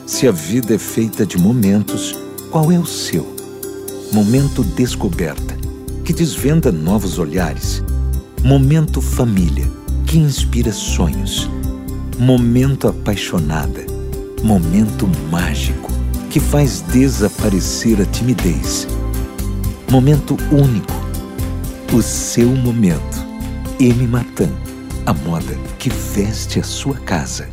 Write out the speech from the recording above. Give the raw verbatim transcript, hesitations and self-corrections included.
Se a vida é feita de momentos, qual é o seu? Momento descoberta, que desvenda novos olhares. Momento família, que inspira sonhos. Momento apaixonada. Momento mágico, que faz desaparecer a timidez. Momento único. O seu momento. M. Matan, a moda que veste a sua casa.